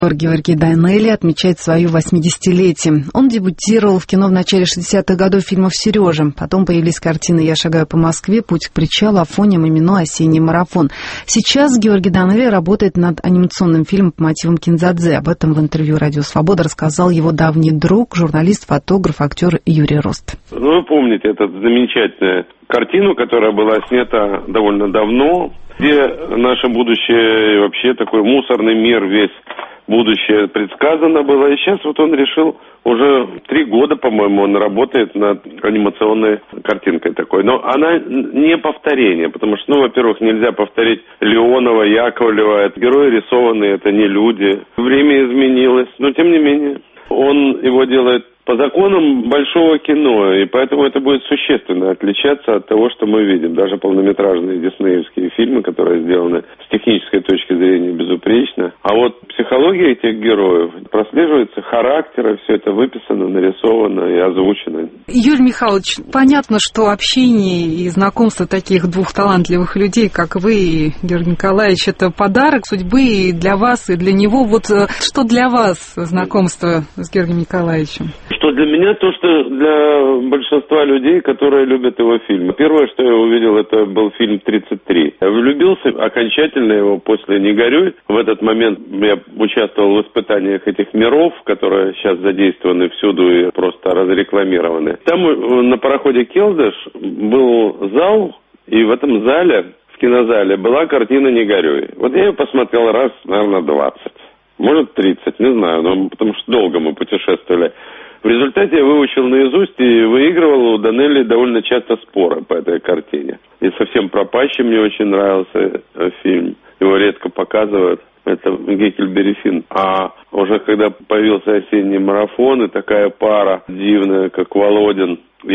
Георгий Данелли отмечает свое 80-летие. Он дебютировал в кино в начале 60-х годов фильмов «Сережа». Потом появились картины «Я шагаю по Москве», «Путь к причалу», «Афоня», «Мимино», «Осенний марафон». Сейчас Георгий Данелли работает над анимационным фильмом по мотивам Кинзадзе. Об этом в интервью «Радио Свобода» рассказал его давний друг, журналист, фотограф, актер Юрий Рост. Вы помните эту замечательную картину, которая была снята довольно давно, где наше будущее, вообще такой мусорный мир весь, будущее предсказано было. И сейчас вот он решил, уже 3 года, по-моему, он работает над анимационной картинкой такой. Но она не повторение, потому что, во-первых, нельзя повторить Леонова, Яковлева. Это герои рисованные, это не люди. Время изменилось, но тем не менее он его делает по законам большого кино, и поэтому это будет существенно отличаться от того, что мы видим. Даже полнометражные диснеевские фильмы, которые сделаны с технической точки зрения безупречно. А вот психология этих героев прослеживается, характеры, все это выписано, нарисовано и озвучено. Юрий Михайлович, понятно, что общение и знакомство таких двух талантливых людей, как вы и Георгий Николаевич, это подарок судьбы и для вас, и для него. Вот что для вас знакомство с Георгием Николаевичем? Что для меня, то, что для большинства людей, которые любят его фильмы. Первое, что я увидел, это был фильм «33». Я влюбился окончательно его после «Не горюй». В этот момент я участвовал в испытаниях этих миров, которые сейчас задействованы всюду и просто разрекламированы. Там на пароходе «Келдыш» был зал, и в этом зале, в кинозале, была картина «Не горюй». Вот я ее посмотрел раз, наверное, 20. Может, 30, не знаю, но потому что долго мы путешествовали. В результате я выучил наизусть и выигрывал у Данелли довольно часто споры по этой картине. И «Совсем пропащий» мне очень нравился фильм. Его редко показывают. Это Геккельбери Финн. А уже когда появился «Осенний марафон», и такая пара дивная, как Володин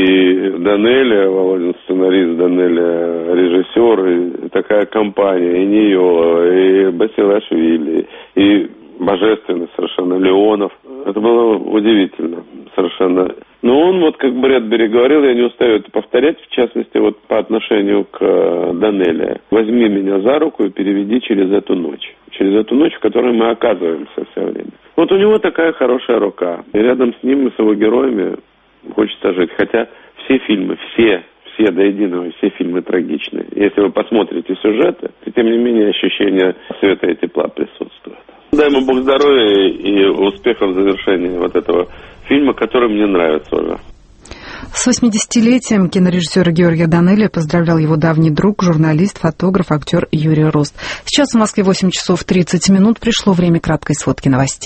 и Данелли, Володин сценарист, Данелли режиссер, и такая компания, и Ниёлова, и Басилашвили, и божественный совершенно Леонов. Это было удивительно совершенно. Но он, вот как Брэдбери говорил, я не устаю это повторять, в частности, вот по отношению к Данелли. Возьми меня за руку и переведи через эту ночь. Через эту ночь, в которой мы оказываемся все время. Вот у него такая хорошая рука. И рядом с ним и с его героями хочется жить. Хотя все фильмы, все до единого, все фильмы трагичны. Если вы посмотрите сюжеты, то тем не менее ощущение света и тепла присутствует. Дай ему Бог здоровья и успехов в завершении вот этого фильма, который мне нравится уже. С 80-летием кинорежиссера Георгия Данелли поздравлял его давний друг, журналист, фотограф, актер Юрий Рост. Сейчас в Москве 8 часов 30 минут. Пришло время краткой сводки новостей.